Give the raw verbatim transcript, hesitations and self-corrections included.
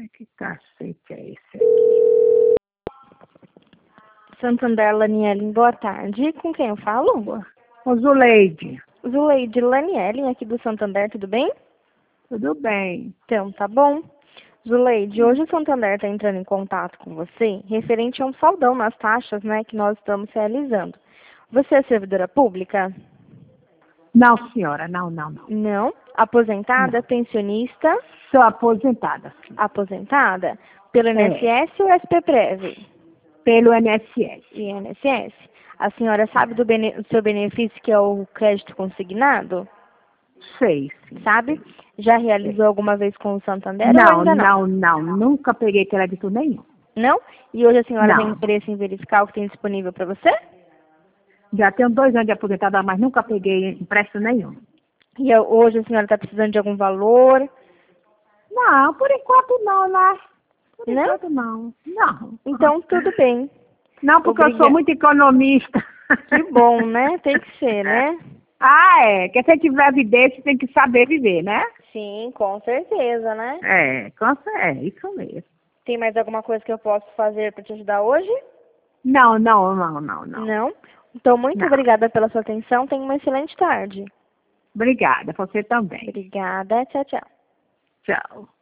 Que cacete é esse aqui? Santander, Lanielen, boa tarde. Com quem eu falo? Ô, Zuleide. Zuleide Lanielen, aqui do Santander, tudo bem? Tudo bem. Então, tá bom. Zuleide, hoje o Santander está entrando em contato com você referente a um saldão nas taxas, né, que nós estamos realizando. Você é servidora pública? Não, senhora, não, não, não. Não. Aposentada, Não. pensionista? Sou aposentada, sim. Aposentada? Pelo É. I N S S ou S P Prev? Pelo I N S S. I N S S. A senhora sabe do, bene do seu benefício, que é o crédito consignado? Sei, sim. Sabe? Sei. Já realizou alguma vez com o Santander Não, ou ainda não? não, não. Nunca peguei crédito nenhum. Não? E hoje a senhora tem Não. interesse em verificar o que tem disponível para você? Já tenho dois anos de aposentada, mas nunca peguei empréstimo nenhum. E eu- hoje a senhora está precisando de algum valor? Não, por enquanto não, né? Por Não? enquanto não. Não. Então, tudo bem. Não, porque Obriga- eu sou muito economista. Que bom, né? Tem que ser, né? Ah, é. Que se tiver evidência, tem que saber viver, né? Sim, com certeza, né? É, com cer- é isso mesmo. Tem mais alguma coisa que eu posso fazer para te ajudar hoje? Não, não, não, não, não. Não? Então, muito Não. obrigada pela sua atenção. Tenha uma excelente tarde. Obrigada, você também. Obrigada. Tchau, tchau. Tchau.